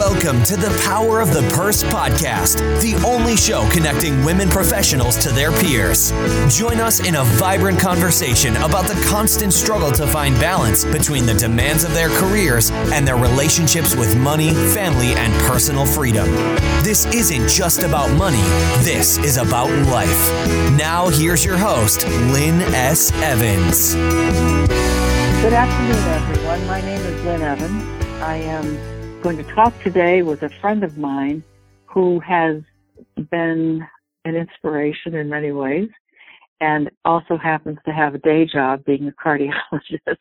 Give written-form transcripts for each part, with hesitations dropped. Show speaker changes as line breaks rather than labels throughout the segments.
Welcome to the Power of the Purse podcast, the only show connecting women professionals to their peers. Join us in a vibrant conversation about the constant struggle to find balance between the demands of their careers and their relationships with money, family, and personal freedom. This isn't just about money. This is about life. Now, here's your host, Lynn S. Evans.
Good afternoon, everyone. My name is Lynn Evans. I am going to talk today with a friend of mine who has been an inspiration in many ways and also happens to have a day job being a cardiologist.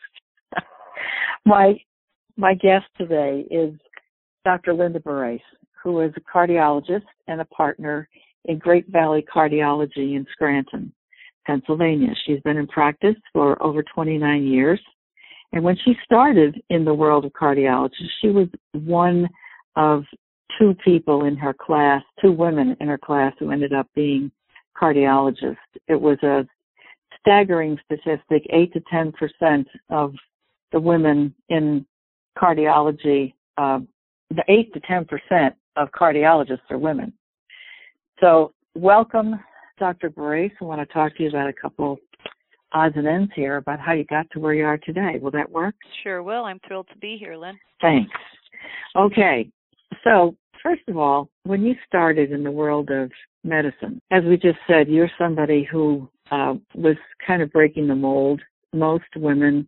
My guest today is Dr. Linda Barrace, who is a cardiologist and a partner in Great Valley Cardiology in Scranton, Pennsylvania. She's been in practice for over 29 years. And when she started in the world of cardiology, she was one of two people in her class, two women in her class who ended up being cardiologists. It was a staggering statistic, 8 to 10% of the women in cardiology, the 8 to 10% of cardiologists are women. So welcome, Dr. Barrace. I want to talk to you about a couple odds and ends here about how you got to where you are today. Will that work?
Sure will. I'm thrilled to be here, Lynn.
Thanks. Okay. So, first of all, when you started in the world of medicine, as we just said, you're somebody who was kind of breaking the mold. Most women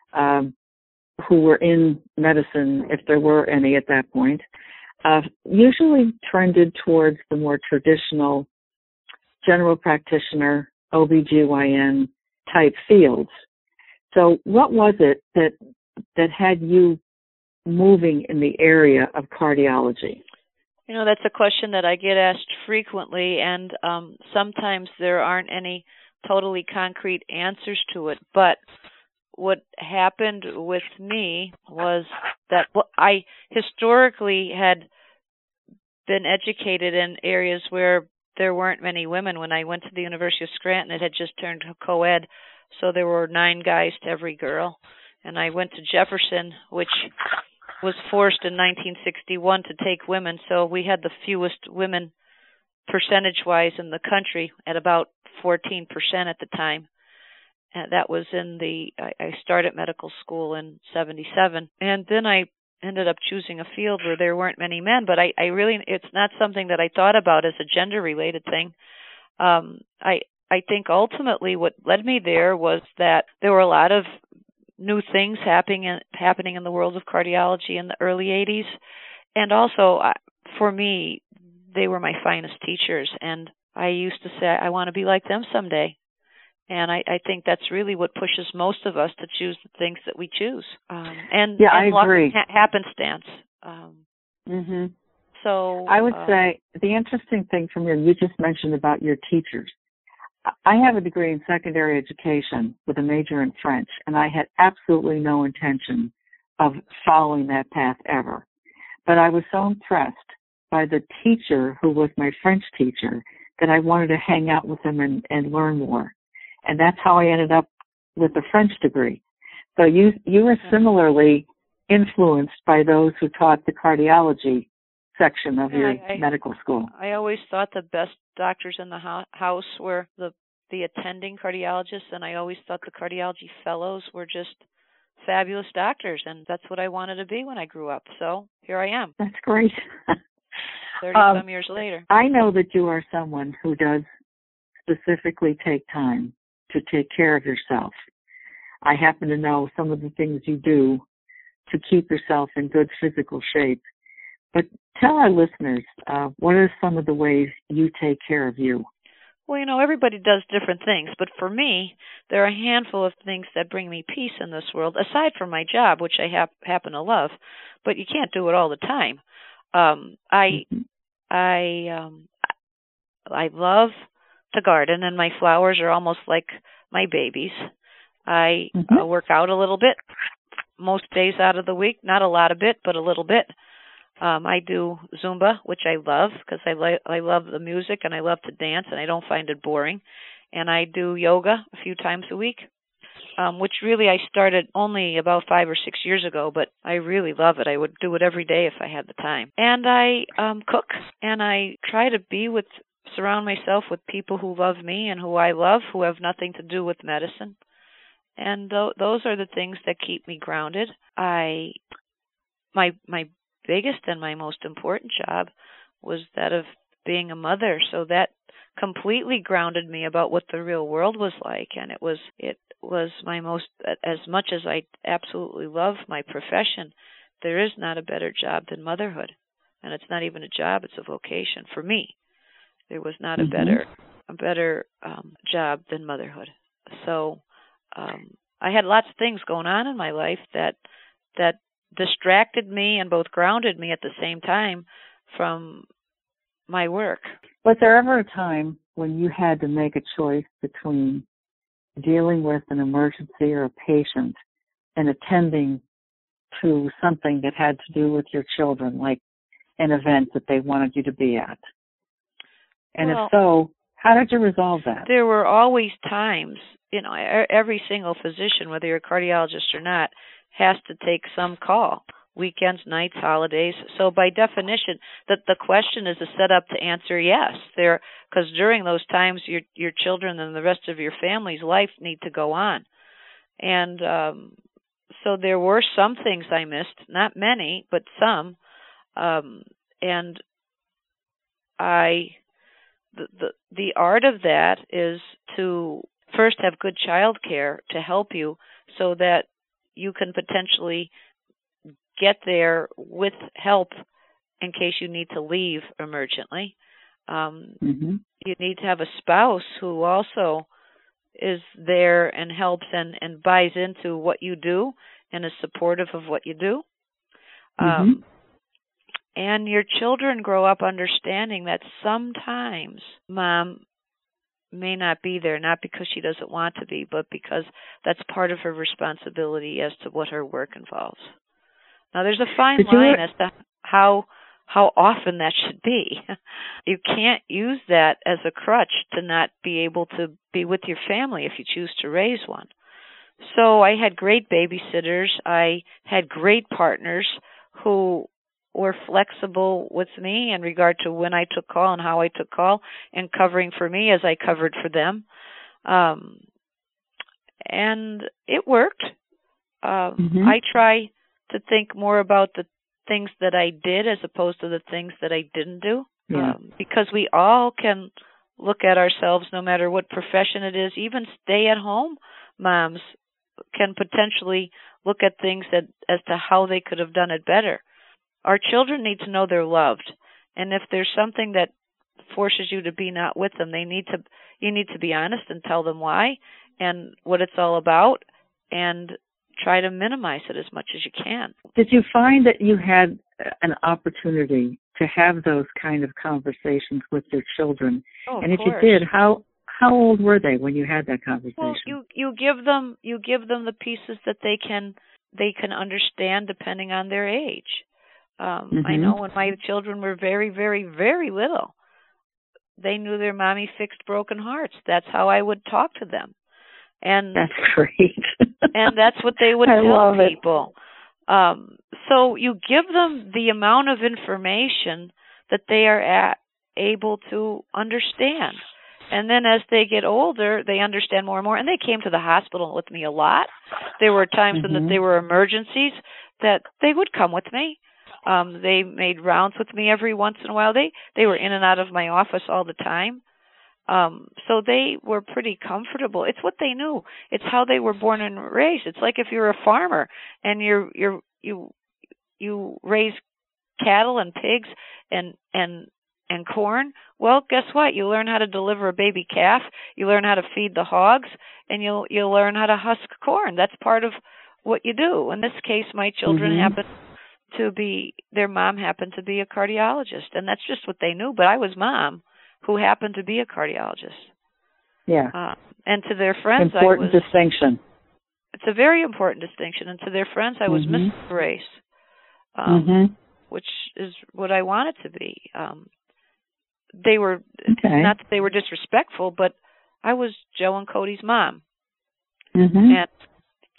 who were in medicine, if there were any at that point, usually trended towards the more traditional general practitioner, OBGYN type fields. So what was it that had you moving in the area of cardiology?
You know, that's a question that I get asked frequently, and sometimes there aren't any totally concrete answers to it. But what happened with me was that I historically had been educated in areas where there weren't many women. When I went to the University of Scranton, it had just turned co-ed, so there were 9 guys to every girl. And I went to Jefferson, which was forced in 1961 to take women, so we had the fewest women percentage-wise in the country at about 14% at the time. And that was I started medical school in 77. And then I ended up choosing a field where there weren't many men, but I really, it's not something that I thought about as a gender-related thing. I think ultimately what led me there was that there were a lot of new things happening in the world of cardiology in the early 80s, and also for me, they were my finest teachers, and I used to say I want to be like them someday. And I think that's really what pushes most of us to choose the things that we choose. And
I agree.
Happenstance. So
I would say the interesting thing from you just mentioned about your teachers. I have a degree in secondary education with a major in French, and I had absolutely no intention of following that path ever. But I was so impressed by the teacher who was my French teacher that I wanted to hang out with him and learn more. And that's how I ended up with the French degree. So you were similarly influenced by those who taught the cardiology section of your medical school.
I always thought the best doctors in the house were the attending cardiologists, and I always thought the cardiology fellows were just fabulous doctors, and that's what I wanted to be when I grew up. So here I am.
That's great.
30-some years later.
I know that you are someone who does specifically take time to take care of yourself. I happen to know some of the things you do to keep yourself in good physical shape. But tell our listeners, what are some of the ways you take care of you?
Well, you know, everybody does different things, but for me, there are a handful of things that bring me peace in this world, aside from my job, which I happen to love, but you can't do it all the time. I love to garden, and my flowers are almost like my babies. I work out a little bit most days out of the week, not a lot of it, but a little bit. I do Zumba, which I love because I love the music and I love to dance and I don't find it boring. And I do yoga a few times a week. which really I started only about 5 or 6 years ago, but I really love it. I would do it every day if I had the time. And I cook, and I try to surround myself with people who love me and who I love, who have nothing to do with medicine. And those are the things that keep me grounded. My biggest and my most important job was that of being a mother, so that completely grounded me about what the real world was like. And it was my most, as much as I absolutely love my profession, there is not a better job than motherhood. And it's not even a job, it's a vocation for me. There was not a better job than motherhood. So I had lots of things going on in my life that distracted me and both grounded me at the same time from my work.
Was there ever a time when you had to make a choice between dealing with an emergency or a patient and attending to something that had to do with your children, like an event that they wanted you to be at? And if so, how did you resolve that?
There were always times, every single physician, whether you're a cardiologist or not, has to take some call. Weekends, nights, holidays. So by definition, the question is set up to answer yes. Because during those times, your children and the rest of your family's life need to go on. And so there were some things I missed, not many, but some. And the art of that is to first have good child care to help you so that you can potentially get there with help in case you need to leave emergently. You need to have a spouse who also is there and helps and buys into what you do and is supportive of what you do. And your children grow up understanding that sometimes mom may not be there, not because she doesn't want to be, but because that's part of her responsibility as to what her work involves. Now, there's a fine line as to how often that should be. You can't use that as a crutch to not be able to be with your family if you choose to raise one. So I had great babysitters. I had great partners who were flexible with me in regard to when I took call and how I took call, and covering for me as I covered for them. And it worked. I try to think more about the things that I did as opposed to the things that I didn't do. Because we all can look at ourselves, no matter what profession it is. Even stay-at-home moms can potentially look at things as to how they could have done it better. Our children need to know they're loved. And if there's something that forces you to be not with them, you need to be honest and tell them why and what it's all about, and try to minimize it as much as you can.
Did you find that you had an opportunity to have those kind of conversations with your children?
And
if you did, how old were they when you had that conversation?
Well, you give them the pieces that they can understand depending on their age. I know when my children were very, very, very little, they knew their mommy fixed broken hearts. That's how I would talk to them. And
that's great.
And that's what they would tell people. So you give them the amount of information that they are able to understand. And then as they get older, they understand more and more. And they came to the hospital with me a lot. There were times when there were emergencies that they would come with me. They made rounds with me every once in a while. They were in and out of my office all the time. So they were pretty comfortable. It's what they knew. It's how they were born and raised. It's like if you're a farmer and you raise cattle and pigs and corn. Well, guess what? You learn how to deliver a baby calf. You learn how to feed the hogs, and you'll learn how to husk corn. That's part of what you do. In this case, my children their mom happened to be a cardiologist, and that's just what they knew. But I was mom who happened to be a cardiologist.
Yeah.
And to their friends,
important distinction.
It's a very important distinction. And to their friends, I was Mrs. Brace, which is what I wanted to be. They were not that they were disrespectful, but I was Joe and Cody's mom. And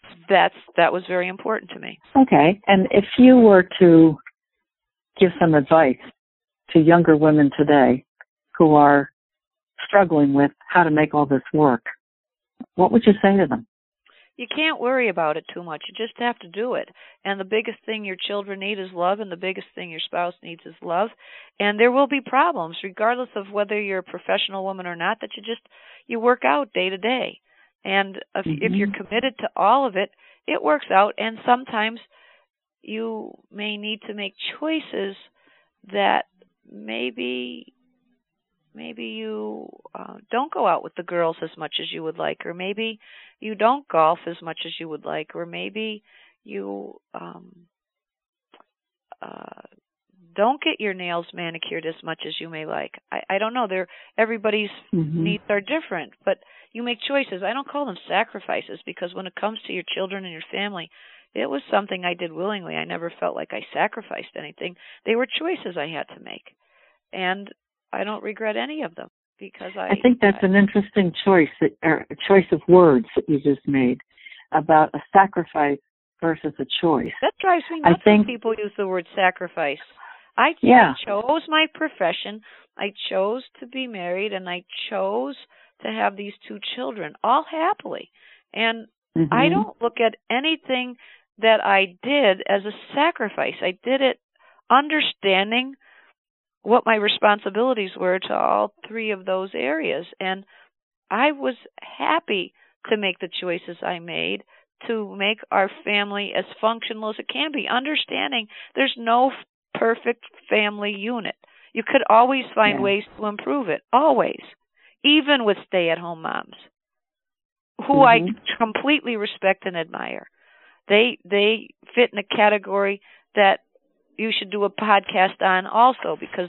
that was very important to me.
Okay. And if you were to give some advice to younger women today who are struggling with how to make all this work, what would you say to them?
You can't worry about it too much. You just have to do it. And the biggest thing your children need is love, and the biggest thing your spouse needs is love. And there will be problems, regardless of whether you're a professional woman or not, that you work out day to day. And if you're committed to all of it, it works out. And sometimes you may need to make choices that maybe you don't go out with the girls as much as you would like, or maybe you don't golf as much as you would like, or maybe you don't get your nails manicured as much as you may like. I don't know. Everybody's needs are different, but you make choices. I don't call them sacrifices, because when it comes to your children and your family, it was something I did willingly. I never felt like I sacrificed anything. They were choices I had to make, and I don't regret any of them, because I
think that's an interesting choice, or a choice of words that you just made about a sacrifice versus a choice.
That drives me nuts when people use the word sacrifice. I chose my profession. I chose to be married, and I chose to have these 2 children, all happily. And I don't look at anything that I did as a sacrifice. I did it understanding what my responsibilities were to all 3 of those areas. And I was happy to make the choices I made to make our family as functional as it can be, understanding there's no perfect family unit. You could always find ways to improve it, always, even with stay-at-home moms, who I completely respect and admire. They fit in a category that you should do a podcast on also, because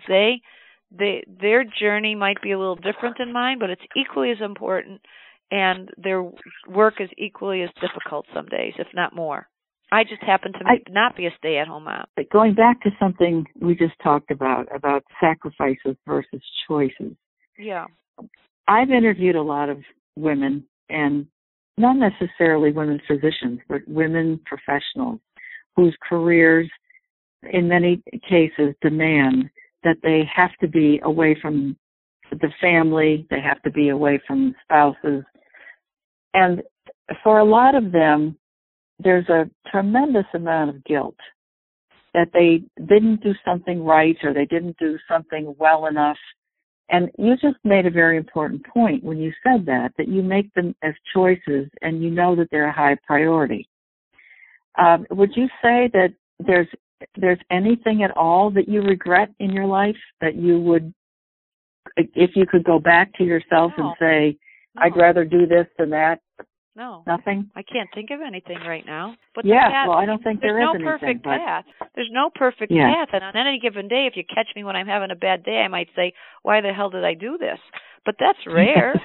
their journey might be a little different than mine, but it's equally as important, and their work is equally as difficult some days, if not more. I just happen to not be a stay-at-home mom.
Going back to something we just talked about sacrifices versus choices.
Yeah.
I've interviewed a lot of women, and not necessarily women physicians, but women professionals whose careers in many cases demand that they have to be away from the family, they have to be away from spouses. And for a lot of them, there's a tremendous amount of guilt that they didn't do something right, or they didn't do something well enough. And you just made a very important point when you said that you make them as choices and you know that they're a high priority. Would you say that there's anything at all that you regret in your life, that you would, if you could go back to yourself and say, I'd rather do this than that?
No.
Nothing?
I can't think of anything right now. But
I don't think there is anything.
There's no perfect path. There's no perfect path. And on any given day, if you catch me when I'm having a bad day, I might say, why the hell did I do this? But that's rare.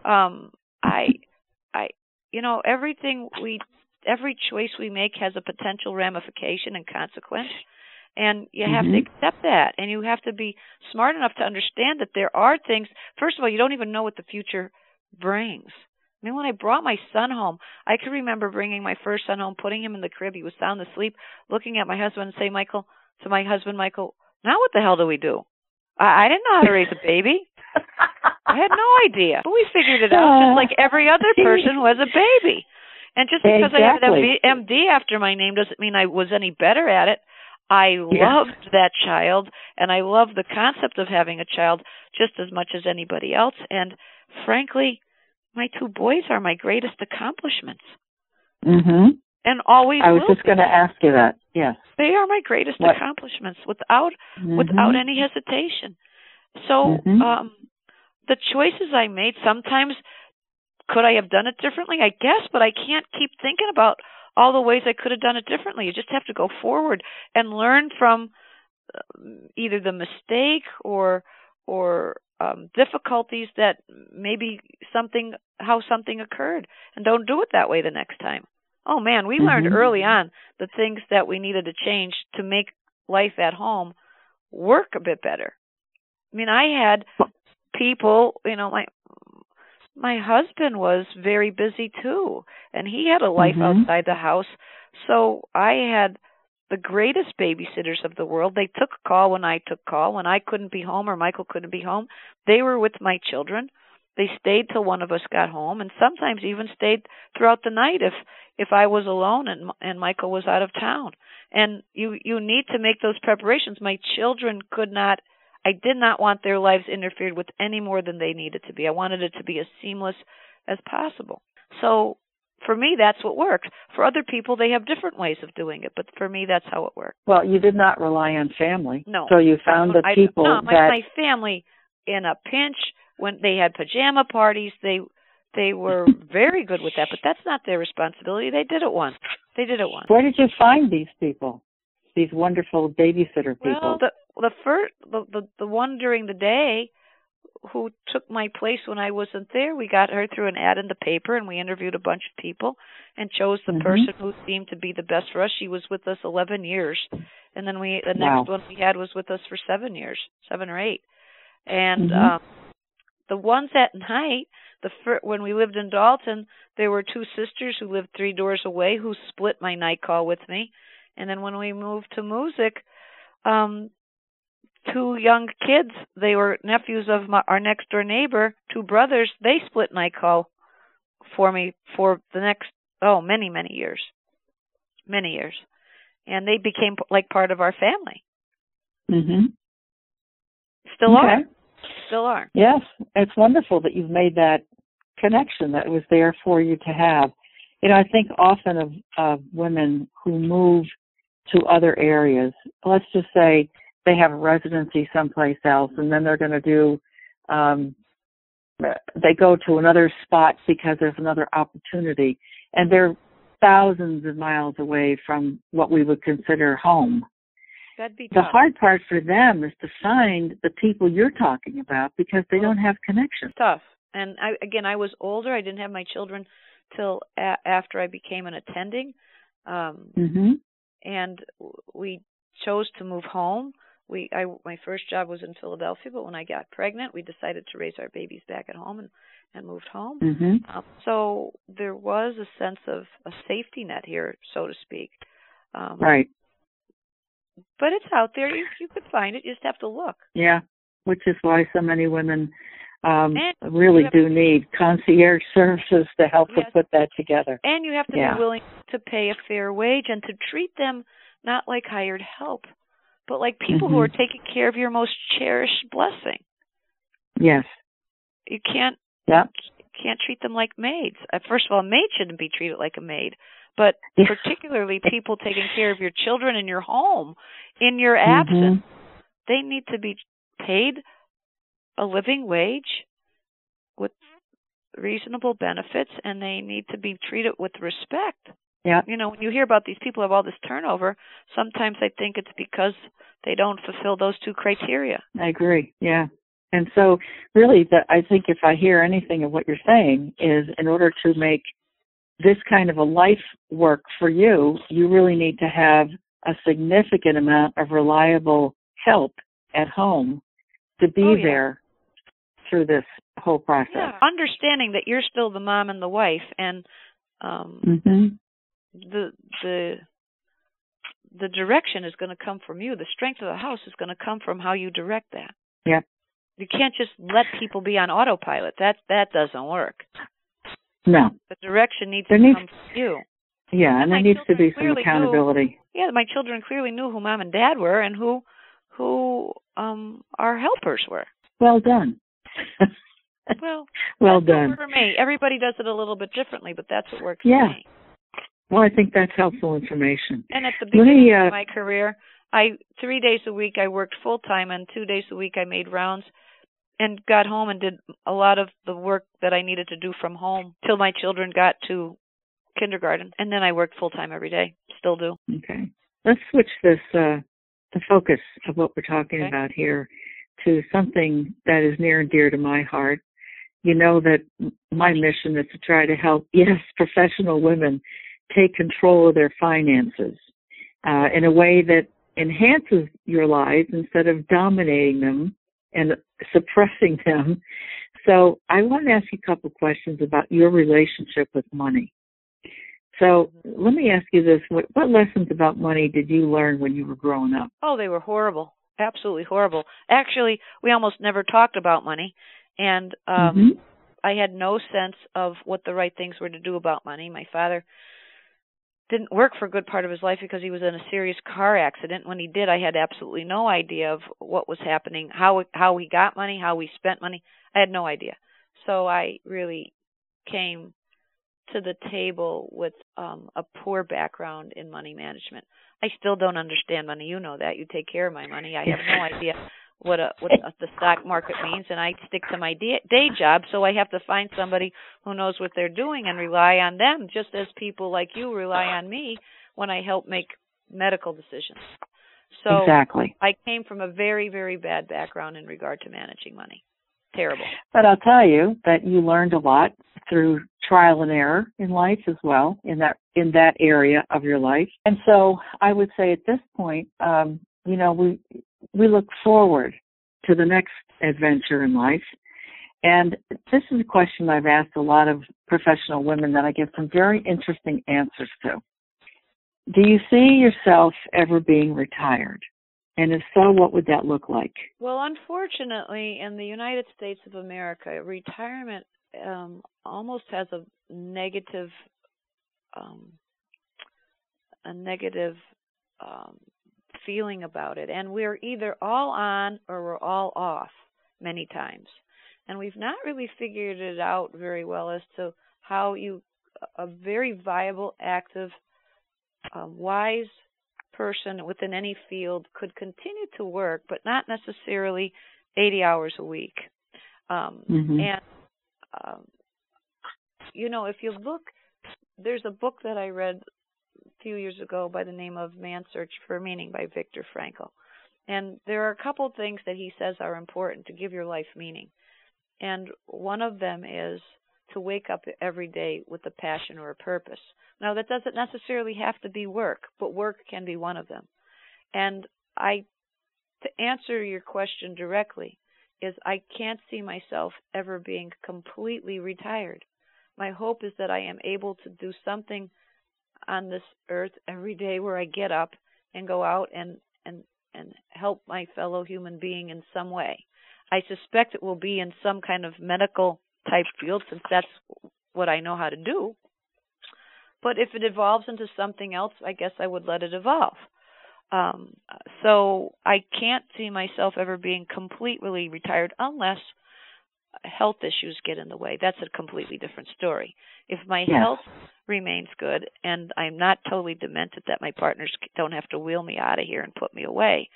Every choice we make has a potential ramification and consequence. And you have to accept that. And you have to be smart enough to understand that there are things. First of all, you don't even know what the future brings. I mean, when I brought my son home, I could remember bringing my first son home, putting him in the crib. He was sound asleep, looking at my husband and say, Michael, now what the hell do we do? I didn't know how to raise a baby. I had no idea. But we figured it out just like every other person who has a baby. And just because I have an MD after my name doesn't mean I was any better at it. I loved that child, and I love the concept of having a child just as much as anybody else. And frankly, my 2 boys are my greatest accomplishments. And always
I was just going to ask you that. Yes.
They are my greatest accomplishments without any hesitation. So the choices I made, sometimes could I have done it differently? I guess, but I can't keep thinking about all the ways I could have done it differently. You just have to go forward and learn from either the mistake or difficulties that maybe how something occurred, and don't do it that way the next time. Oh man, we learned early on the things that we needed to change to make life at home work a bit better. I mean, I had people, my husband was very busy too, and he had a life outside the house. So I had the greatest babysitters of the world. They took a call when I took call. When I couldn't be home or Michael couldn't be home, they were with my children. They stayed till one of us got home, and sometimes even stayed throughout the night if I was alone and Michael was out of town. And you need to make those preparations. My children I did not want their lives interfered with any more than they needed to be. I wanted it to be as seamless as possible. So for me, that's what worked. For other people, they have different ways of doing it, but for me, that's how it worked.
Well, you did not rely on family.
No.
So you found the people
my family, in a pinch, when they had pajama parties, they were very good with that, but that's not their responsibility. They did it once. Where did you find these people? These wonderful babysitter people? Well, the one during the day who took my place when I wasn't there, we got her through an ad in the paper, and we interviewed a bunch of people and chose the person who seemed to be the best for us. She was with us 11 years, and then the next one we had was with us for 7 years, 7 or 8. And the ones at night, when we lived in Dalton, there were 2 sisters who lived 3 doors away who split my night call with me. And then when we moved to Moosic, 2 young kids, they were nephews of our next door neighbor, 2 brothers, they split night call for me for the next, many, many years. Many years. And they became like part of our family. Still are.
Yes, it's wonderful that you've made that connection that was there for you to have. You know, I think often of women who move to other areas. Let's just say they have a residency someplace else, and then they're going to do, they go to another spot because there's another opportunity, and they're thousands of miles away from what we would consider home.
That'd be tough.
The hard part for them is to find the people you're talking about because they don't have connections.
Tough. And I was older. I didn't have my children till after I became an attending. And we chose to move home. My first job was in Philadelphia, but when I got pregnant, we decided to raise our babies back at home and moved home. So there was a sense of a safety net here, so to speak.
Right.
But it's out there. You could find it. You just have to look.
Yeah, which is why so many women really do need concierge services to help them put that together.
And you have to be willing to pay a fair wage and to treat them not like hired help, but like people who are taking care of your most cherished blessing.
Yes.
You can't treat them like maids. First of all, a maid shouldn't be treated like a maid, but particularly people taking care of your children in your home, in your absence, they need to be paid a living wage with reasonable benefits, and they need to be treated with respect.
Yeah.
You know, when you hear about these people who have all this turnover, sometimes I think it's because they don't fulfill those 2 criteria.
I agree. Yeah. And so really, I think if I hear anything of what you're saying is in order to make this kind of a life work for you, you really need to have a significant amount of reliable help at home to be there through this whole process.
Yeah. Understanding that you're still the mom and the wife, and the direction is going to come from you. The strength of the house is going to come from how you direct that.
Yeah.
You can't just let people be on autopilot. That doesn't work.
No.
The direction needs to come from you.
Yeah, and there needs to be some accountability.
My children clearly knew who mom and dad were and who our helpers were.
Well done.
Well
done.
For me, everybody does it a little bit differently, but that's what works for me.
Well, I think that's helpful information.
And at the beginning of my career, 3 days a week I worked full time, and 2 days a week I made rounds and got home and did a lot of the work that I needed to do from home till my children got to kindergarten. And then I worked full time every day. Still do.
Okay. Let's switch this, the focus of what we're talking about here to something that is near and dear to my heart. You know that my mission is to try to help, professional women take control of their finances in a way that enhances your lives instead of dominating them and suppressing them So I want to ask you a couple questions about your relationship with money. So let me ask you this. What lessons about money did you learn when you were growing up?
Oh, they were horrible. Absolutely horrible. Actually, we almost never talked about money. And I had no sense of what the right things were to do about money. My father didn't work for a good part of his life because he was in a serious car accident. When he did, I had absolutely no idea of what was happening, how he got money, how he spent money. I had no idea. So I really came to the table with a poor background in money management. I still don't understand money. You know that. You take care of my money. I have no idea what the stock market means, and I stick to my day job, so I have to find somebody who knows what they're doing and rely on them, just as people like you rely on me when I help make medical decisions. So
exactly.
I came from a very, very bad background in regard to managing money. Terrible.
But I'll tell you that you learned a lot through trial and error in life as well, in that area of your life. And so I would say at this point, we look forward to the next adventure in life. And this is a question I've asked a lot of professional women that I get some very interesting answers to. Do you see yourself ever being retired? And if so, what would that look like?
Well, unfortunately, in the United States of America, retirement almost has a negative feeling about it, and we're either all on or we're all off many times, and we've not really figured it out very well as to how a very viable, active, wise person within any field could continue to work, but not necessarily 80 hours a week. And if you look, there's a book that I read a few years ago by the name of Man's Search for Meaning by Viktor Frankl. And there are a couple things that he says are important to give your life meaning. And one of them is to wake up every day with a passion or a purpose. Now, that doesn't necessarily have to be work, but work can be one of them. And to answer your question directly, is I can't see myself ever being completely retired. My hope is that I am able to do something on this earth every day where I get up and go out and help my fellow human being in some way. I suspect it will be in some kind of medical type field, since that's what I know how to do. But if it evolves into something else, I guess I would let it evolve. So I can't see myself ever being completely retired unless health issues get in the way. That's a completely different story. If my health remains good and I'm not totally demented that my partners don't have to wheel me out of here and put me away,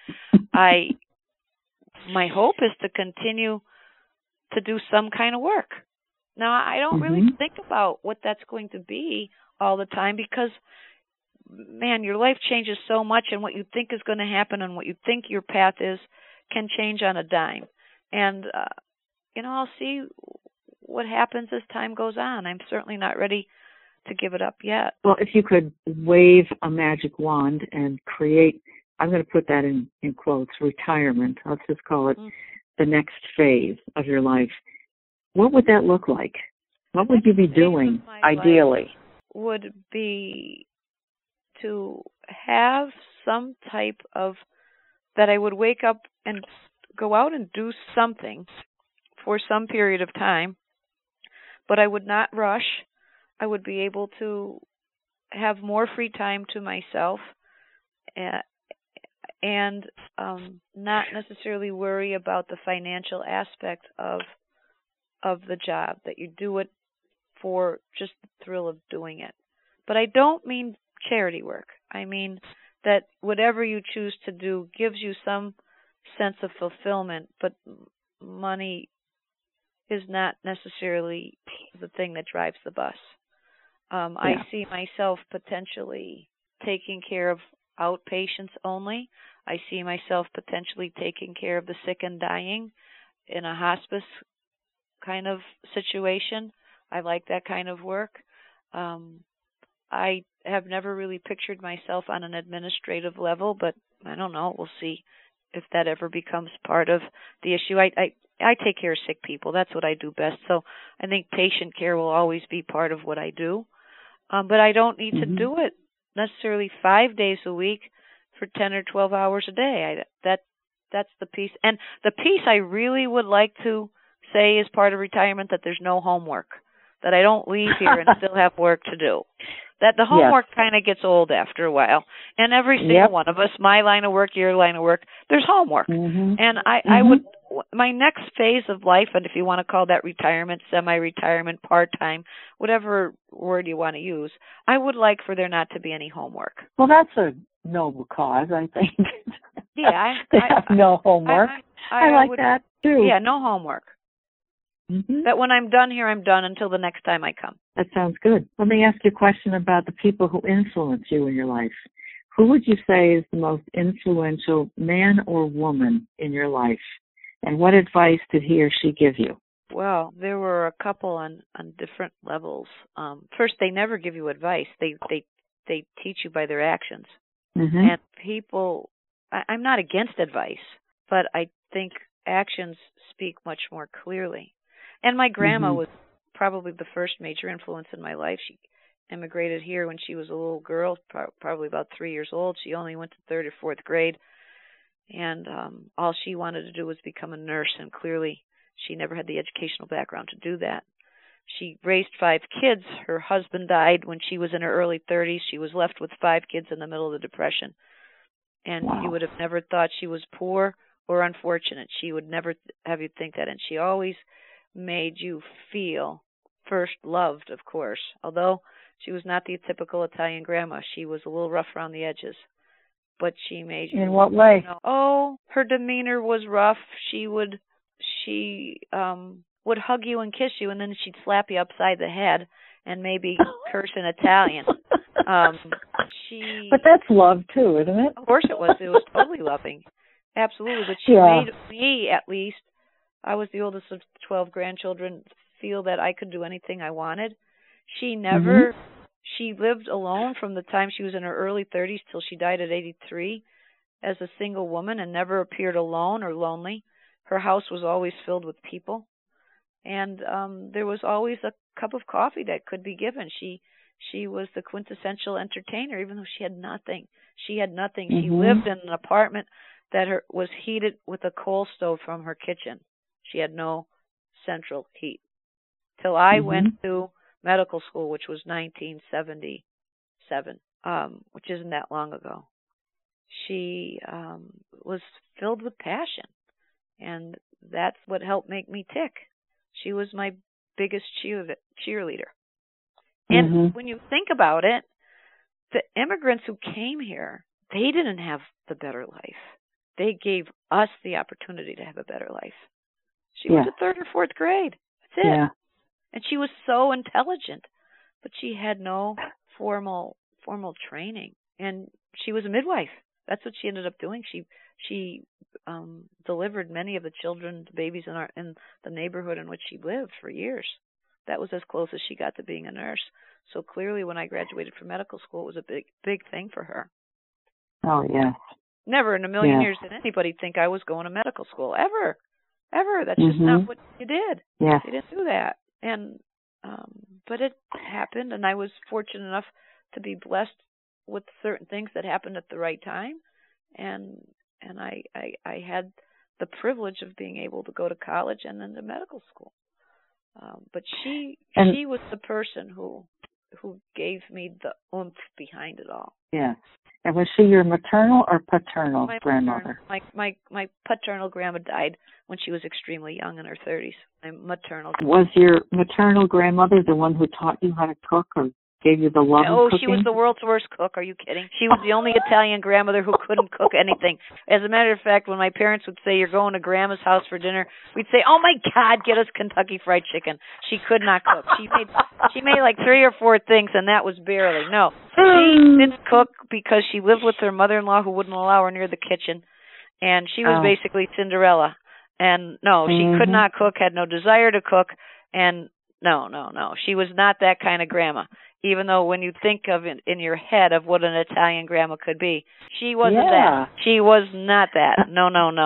my hope is to continue to do some kind of work. Now, I don't really think about what that's going to be all the time because, man, your life changes so much, and what you think is going to happen and what you think your path is can change on a dime. And, I'll see what happens as time goes on. I'm certainly not ready to give it up yet.
Well, if you could wave a magic wand and create, I'm going to put that in quotes, retirement, let's just call it the next phase of your life, what would that look like? What would you be doing, ideally?
Would be to have some type of, that I would wake up and go out and do something for some period of time, but I would not rush. I would be able to have more free time to myself and not necessarily worry about the financial aspect of the job, that you do it for just the thrill of doing it. But I don't mean charity work. I mean that whatever you choose to do gives you some sense of fulfillment, but money is not necessarily the thing that drives the bus. I see myself potentially taking care of outpatients only. I see myself potentially taking care of the sick and dying in a hospice kind of situation. I like that kind of work. I have never really pictured myself on an administrative level, but I don't know. We'll see if that ever becomes part of the issue. I I take care of sick people. That's what I do best. So I think patient care will always be part of what I do. But I don't need to do it necessarily 5 days a week for 10 or 12 hours a day. That's the piece. And the piece I really would like to say is part of retirement, that there's no homework, that I don't leave here and still have work to do. That the homework kind of gets old after a while. And every single one of us, my line of work, your line of work, there's homework. And I would, my next phase of life, and if you want to call that retirement, semi-retirement, part-time, whatever word you want to use, I would like for there not to be any homework.
Well, that's a noble cause, I think.
Yeah.
No homework. I like that, too.
Yeah, no homework. That when I'm done here, I'm done until the next time I come.
That sounds good. Let me ask you a question about the people who influence you in your life. Who would you say is the most influential man or woman in your life? And what advice did he or she give you?
Well, there were a couple on different levels. First, they never give you advice. They teach you by their actions. And people, I'm not against advice, but I think actions speak much more clearly. And my grandma was probably the first major influence in my life. She immigrated here when she was a little girl, probably about 3 years old. She only went to third or fourth grade. And all she wanted to do was become a nurse. And clearly, she never had the educational background to do that. She raised 5 kids. Her husband died when she was in her early 30s. She was left with 5 kids in the middle of the Depression. And you would have never thought she was poor or unfortunate. She would never have you think that. And she always made you feel first loved, of course. Although she was not the typical Italian grandma. She was a little rough around the edges. But she made you...
In what way?
Her demeanor was rough. She would hug you and kiss you, and then she'd slap you upside the head and maybe curse in Italian.
But that's love too, isn't it?
Of course it was. It was totally loving. Absolutely. But she made me, at least, I was the oldest of 12 grandchildren, feel that I could do anything I wanted. She never, she lived alone from the time she was in her early 30s till she died at 83 as a single woman and never appeared alone or lonely. Her house was always filled with people. And there was always a cup of coffee that could be given. She was the quintessential entertainer, even though she had nothing. She had nothing. She lived in an apartment that was heated with a coal stove from her kitchen. She had no central heat. Till I went to medical school, which was 1977, which isn't that long ago. She was filled with passion, and that's what helped make me tick. She was my biggest cheerleader. And when you think about it, the immigrants who came here, they didn't have the better life. They gave us the opportunity to have a better life. She went to third or fourth grade. That's it. And she was so intelligent, but she had no formal training. And she was a midwife. That's what she ended up doing. She delivered many of the children, the babies in the neighborhood in which she lived for years. That was as close as she got to being a nurse. So clearly, when I graduated from medical school, it was a big thing for her.
Oh, yes.
Never in a million years did anybody think I was going to medical school. Ever. That's just not what you did.
Yes.
You didn't do that. And but it happened, and I was fortunate enough to be blessed with certain things that happened at the right time. And I had the privilege of being able to go to college and then to medical school. But she was the person who gave me the oomph behind it all.
Yes. And was she your maternal or paternal grandmother?
My paternal grandma died when she was extremely young, in her 30s. My maternal.
Was your maternal grandmother the one who taught you how to cook or gave you the love of cooking?
She was the world's worst cook. Are you kidding? She was the only Italian grandmother who couldn't cook anything. As a matter of fact, when my parents would say, "You're going to Grandma's house for dinner," we'd say, "Oh my God, get us Kentucky Fried Chicken." She could not cook. She made like 3 or 4 things, and that was barely. No, she didn't cook because she lived with her mother-in-law who wouldn't allow her near the kitchen, and she was basically Cinderella. And no, she could not cook, had no desire to cook, and no. She was not that kind of grandma. Even though when you think of it in your head of what an Italian grandma could be, she wasn't that. She was not that. No.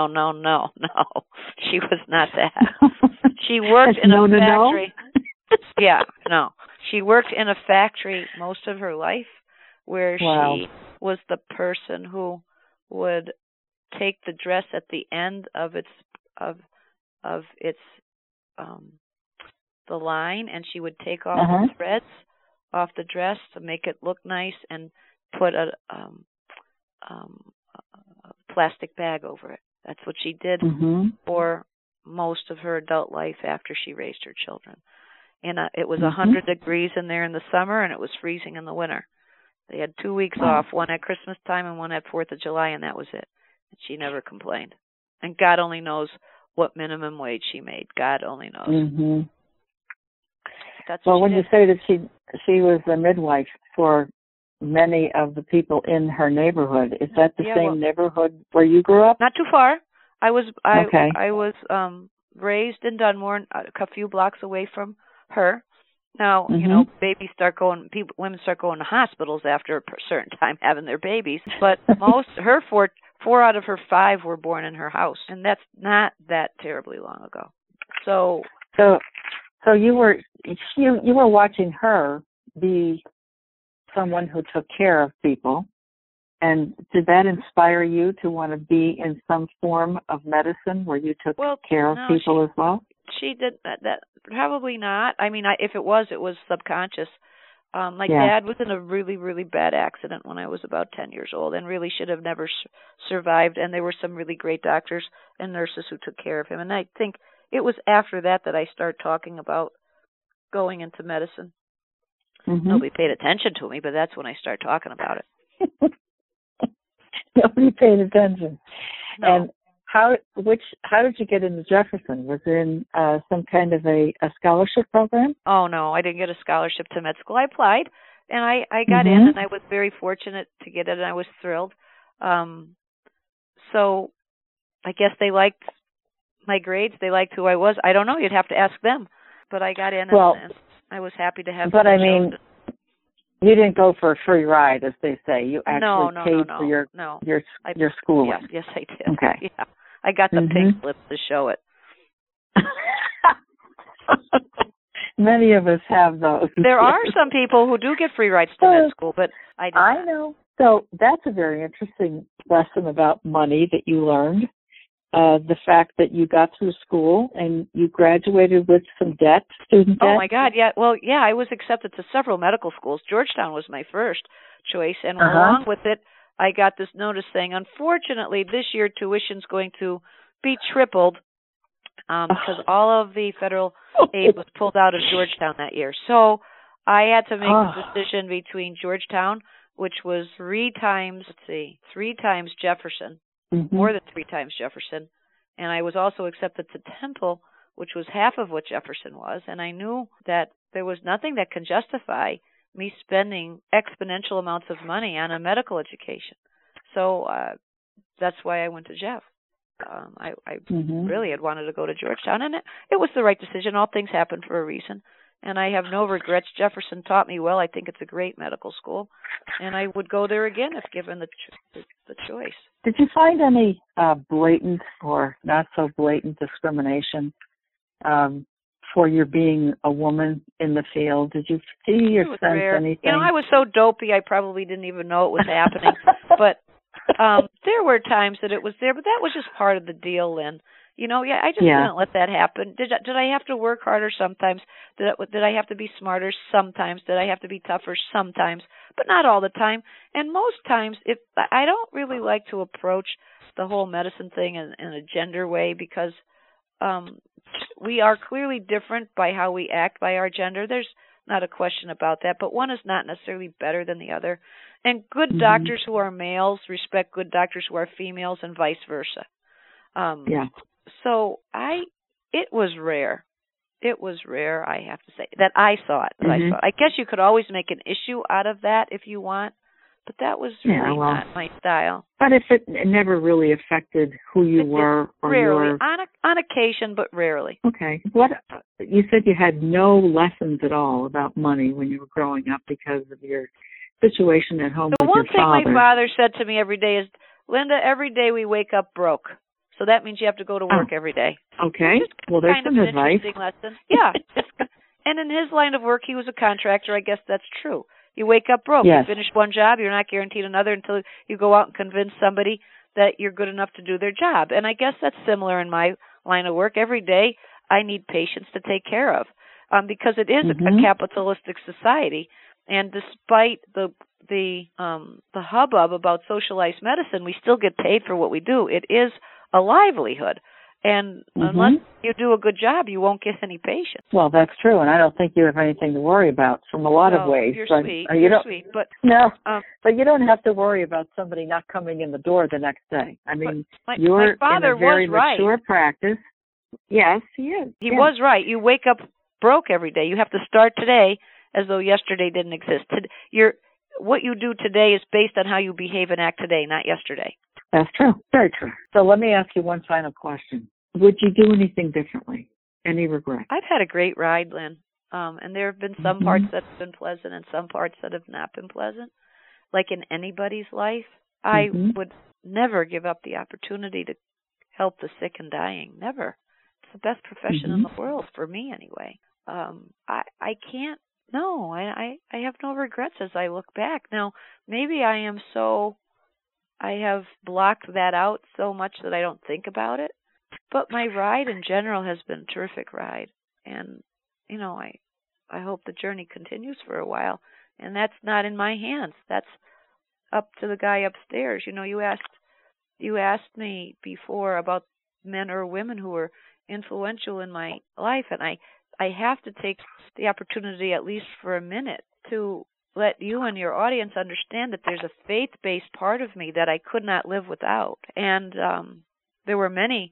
She was not that. She worked in a factory. Yeah, no. She worked in a factory most of her life where she was the person who would take the dress at the end of its the line, and she would take off the threads off the dress to make it look nice and put a plastic bag over it. That's what she did for most of her adult life after she raised her children. And it was 100 degrees in there in the summer, and it was freezing in the winter. They had 2 weeks off, one at Christmas time and one at 4th of July, and that was it. And she never complained. And God only knows what minimum wage she made. God only knows. That's
well, when you say that she was the midwife for many of the people in her neighborhood, is that the same neighborhood where you grew up?
Not too far. I was raised in Dunmore, a few blocks away from her. Now, you know, women start going to hospitals after a certain time having their babies. But four out of her 5 were born in her house, and that's not that terribly long ago. So you were watching her be someone who took care of people, and did that inspire you to want to be in some form of medicine where you took care of people as well? She did that. Probably not. I mean, if it was subconscious. My dad was in a really, really bad accident when I was about 10 years old and really should have never survived. And there were some really great doctors and nurses who took care of him. And I think it was after that I started talking about going into medicine. Nobody paid attention to me, but that's when I started talking about it.
Nobody paid attention.
No.
And how did you get into Jefferson? Was it in some kind of a scholarship program?
Oh, no, I didn't get a scholarship to med school. I applied, and I got in, and I was very fortunate to get it, and I was thrilled. So I guess they liked my grades. They liked who I was. I don't know. You'd have to ask them. But I got in, and I was happy to have.
But I mean, you didn't go for a free ride, as they say. You actually paid for your schooling.
Yes, I did.
Okay.
Yeah. I got the pink slip to show it.
Many of us have those.
There are some people who do get free rides to med school, but I didn't.
I know. So that's a very interesting lesson about money that you learned. The fact that you got through school and you graduated with some debt, student debt.
Oh, my God, yeah. Well, yeah, I was accepted to several medical schools. Georgetown was my first choice, and along with it, I got this notice saying, unfortunately, this year tuition's going to be tripled because all of the federal aid was pulled out of Georgetown that year. So I had to make a decision between Georgetown, which was 3 times Jefferson, more than 3 times Jefferson, and I was also accepted to Temple, which was half of what Jefferson was, and I knew that there was nothing that can justify me spending exponential amounts of money on a medical education. So that's why I went to Jeff. I really had wanted to go to Georgetown, and it was the right decision. All things happen for a reason, and I have no regrets. Jefferson taught me well. I think it's a great medical school, and I would go there again if given the choice.
Did you find any blatant or not so blatant discrimination for your being a woman in the field? Did you see or sense anything?
You know, I was so dopey I probably didn't even know it was happening. But there were times that it was there, but that was just part of the deal, Lynn. You know, I just didn't let that happen. Did I have to work harder sometimes? Did I have to be smarter sometimes? Did I have to be tougher sometimes? But not all the time. And most times, if I don't really like to approach the whole medicine thing in a gender way because we are clearly different by how we act by our gender. There's not a question about that, but one is not necessarily better than the other. And good doctors who are males respect good doctors who are females and vice versa. So it was rare. It was rare, I have to say, that I saw it. I guess you could always make an issue out of that if you want But that was really not my style.
But if it never really affected who you were or
rarely, on occasion, but rarely.
Okay. What you said you had no lessons at all about money when you were growing up because of your situation at home with your father.
The one thing my father said to me every day is, Linda, every day we wake up broke. So that means you have to go to work every day.
Okay. Well, there's some advice.
Interesting lesson. Yeah. And in his line of work, he was a contractor. I guess that's true. You wake up broke.
Yes.
You finish one job, you're not guaranteed another until you go out and convince somebody that you're good enough to do their job. And I guess that's similar in my line of work. Every day I need patients to take care of because it is a capitalistic society. And despite the hubbub about socialized medicine, we still get paid for what we do. It is a livelihood. And unless you do a good job, you won't get any patients.
Well, that's true, and I don't think you have anything to worry about from a lot of ways.
You're
but,
sweet.
You're
sweet, but
but you don't have to worry about somebody not coming in the door the next day. I mean,
my father
in a very
was
mature
right.
practice. Yes, he is.
He was right. You wake up broke every day. You have to start today as though yesterday didn't exist. What you do today is based on how you behave and act today, not yesterday.
That's true. Very true. So let me ask you one final question. Would you do anything differently? Any regret?
I've had a great ride, Lynn. And there have been some parts that have been pleasant and some parts that have not been pleasant. Like in anybody's life, I would never give up the opportunity to help the sick and dying. Never. It's the best profession in the world, for me anyway. I can't. No, I have no regrets as I look back. Now, maybe I have blocked that out so much that I don't think about it. But my ride in general has been a terrific ride. And, I hope the journey continues for a while. And that's not in my hands. That's up to the guy upstairs. You asked me before about men or women who were influential in my life. And I have to take the opportunity, at least for a minute, to let you and your audience understand that there's a faith-based part of me that I could not live without. And there were many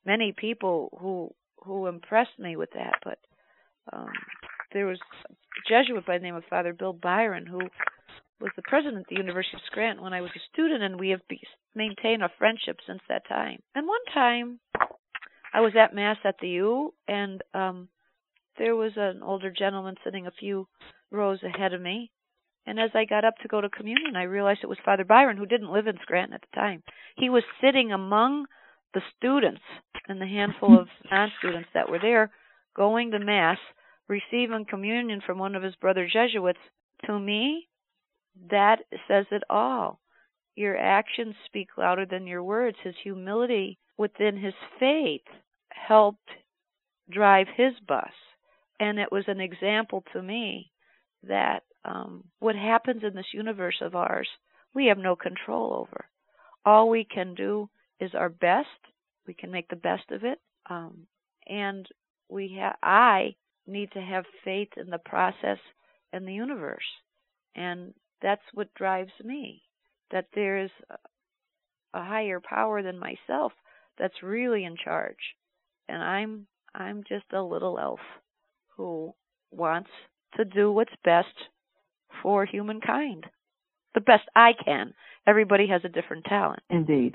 people who impressed me with that, but there was a Jesuit by the name of Father Bill Byron who was the president of the University of Scranton when I was a student, and we have maintained a friendship since that time. And one time, I was at Mass at the U, and there was an older gentleman sitting a few rows ahead of me, and as I got up to go to communion, I realized it was Father Byron, who didn't live in Scranton at the time. He was sitting among the students and the handful of non-students that were there, going to Mass, receiving communion from one of his brother Jesuits. To me, that says it all. Your actions speak louder than your words. His humility within his faith helped drive his bus. And it was an example to me that what happens in this universe of ours, we have no control over. All we can do is our best. We can make the best of it. And I need to have faith in the process and the universe. And that's what drives me, that there is a higher power than myself that's really in charge. And I'm just a little elf who wants to do what's best for humankind. The best I can. Everybody has a different talent.
Indeed.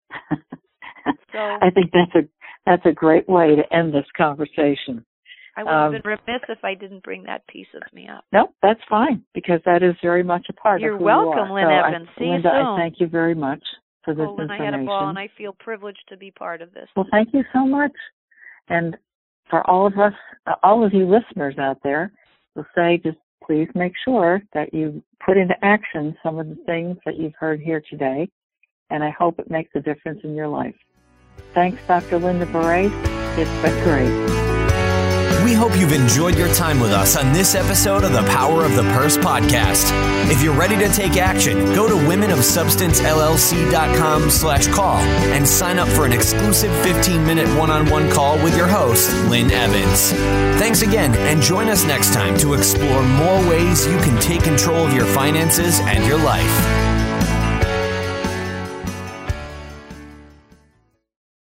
So
I think that's a great way to end this conversation.
I would have been remiss if I didn't bring that piece of me up.
No, that's fine, because that is very much a part of who you are.
You're welcome, Lynn Evans. See you
Linda,
soon.
I thank you very much for this information.
I had a ball, and I feel privileged to be part of this.
Well, thank you so much. And for all of us, all of you listeners out there, we'll say just please make sure that you put into action some of the things that you've heard here today, and I hope it makes a difference in your life. Thanks, Dr. Linda Barres. It's been great.
We hope you've enjoyed your time with us on this episode of the Power of the Purse podcast. If you're ready to take action, go to womenofsubstancellc.com/call and sign up for an exclusive 15-minute one-on-one call with your host, Lynn Evans. Thanks again, and join us next time to explore more ways you can take control of your finances and your life.